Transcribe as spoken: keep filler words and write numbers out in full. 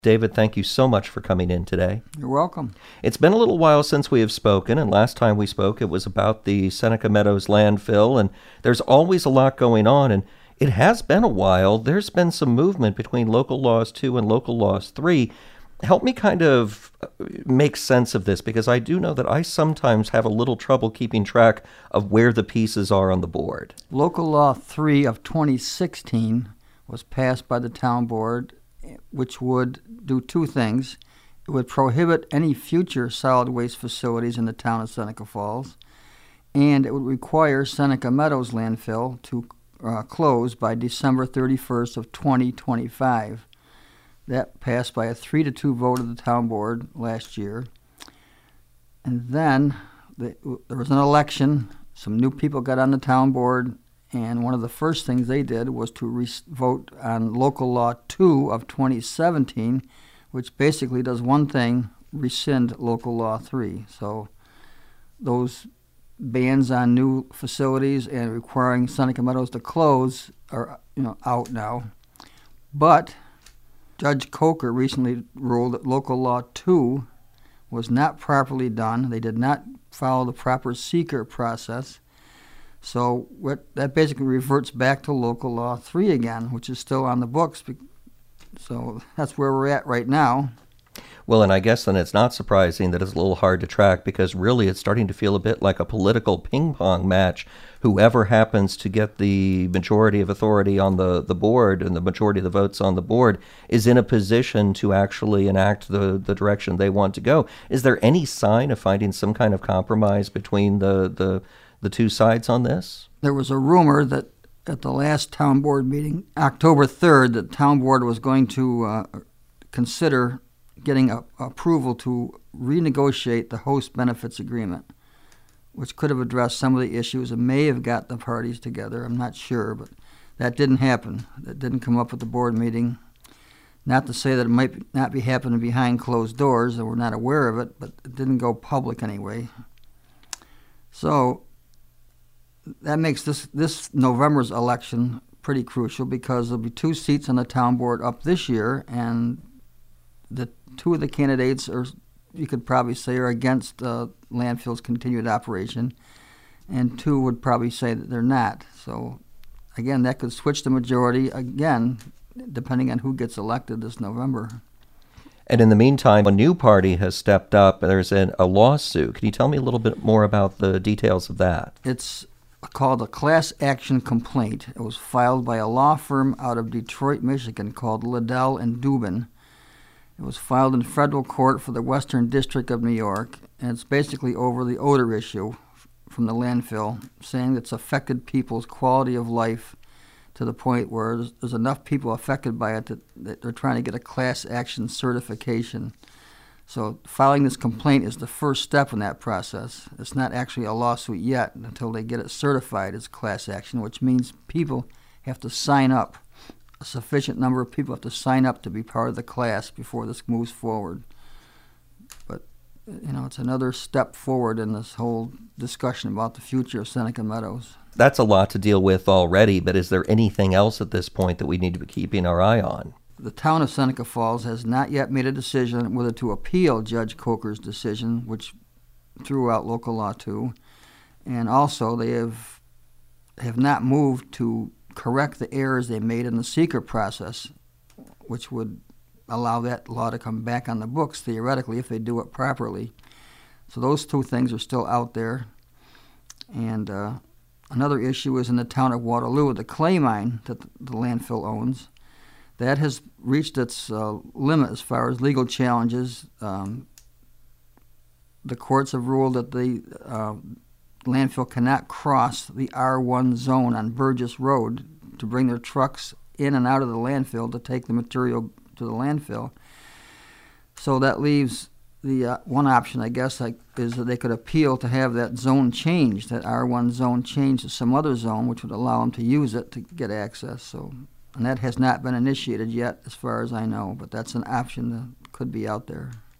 David, thank you so much for coming in today. You're welcome. It's been a little while since we have spoken, and last time we spoke it was about the Seneca Meadows landfill, and there's always a lot going on, and it has been a while. There's been some movement between Local Laws two and Local Laws three. Help me kind of make sense of this, because I do know that I sometimes have a little trouble keeping track of where the pieces are on the board. Local Law three of twenty sixteen was passed by the town board, which would do two things. It would prohibit any future solid waste facilities in the town of Seneca Falls, and it would require Seneca Meadows landfill to uh, close by December thirty-first of twenty twenty-five. That passed by a three to two vote of the town board last year. And then the, there was an election. Some new people got on the town board, and one of the first things they did was to re- vote on Local Law two of twenty seventeen, which basically does one thing: rescind Local Law three. So those bans on new facilities and requiring Seneca Meadows to close are, you know, out now. But Judge Coker recently ruled that Local Law two was not properly done. They did not follow the proper seeker process. So what, that basically reverts back to Local Law three again, which is still on the books. So that's where we're at right now. Well, and I guess then it's not surprising that it's a little hard to track, because really it's starting to feel a bit like a political ping pong match. Whoever happens to get the majority of authority on the, the board and the majority of the votes on the board is in a position to actually enact the, the direction they want to go. Is there any sign of finding some kind of compromise between the, the, the two sides on this? There was a rumor that at the last town board meeting, October third, the town board was going to uh, consider getting a, approval to renegotiate the host benefits agreement, which could have addressed some of the issues and may have got the parties together. I'm not sure, but that didn't happen. That didn't come up at the board meeting. Not to say that it might not be happening behind closed doors, and we're not aware of it, but it didn't go public anyway. So that makes this, this November's election pretty crucial, because there'll be two seats on the town board up this year, and the two of the candidates are, you could probably say, are against uh, landfill's continued operation, and two would probably say that they're not. So again, that could switch the majority again, depending on who gets elected this November. And in the meantime, a new party has stepped up. There's an, a lawsuit. Can you tell me a little bit more about the details of that? It's called a class action complaint. It was filed by a law firm out of Detroit, Michigan called Liddell and Dubin. It was filed in federal court for the Western District of New York, and it's basically over the odor issue from the landfill, saying it's affected people's quality of life to the point where there's, there's enough people affected by it that, that they're trying to get a class action certification. So filing this complaint is the first step in that process. It's not actually a lawsuit yet until they get it certified as class action, which means people have to sign up. A sufficient number of people have to sign up to be part of the class before this moves forward. But, you know, it's another step forward in this whole discussion about the future of Seneca Meadows. That's a lot to deal with already, but is there anything else at this point that we need to be keeping our eye on? The town of Seneca Falls has not yet made a decision whether to appeal Judge Coker's decision, which threw out Local Law two, and also they have have not moved to correct the errors they made in the seeker process, which would allow that law to come back on the books, theoretically, if they do it properly. So those two things are still out there. And uh, another issue is in the town of Waterloo, the clay mine that the landfill owns. That has reached its uh, limit as far as legal challenges. Um, the courts have ruled that the uh, landfill cannot cross the R one zone on Burgess Road to bring their trucks in and out of the landfill to take the material to the landfill. So that leaves the uh, one option, I guess, like, is that they could appeal to have that zone changed, that R one zone changed to some other zone, which would allow them to use it to get access. So, and that has not been initiated yet, as far as I know, but that's an option that could be out there.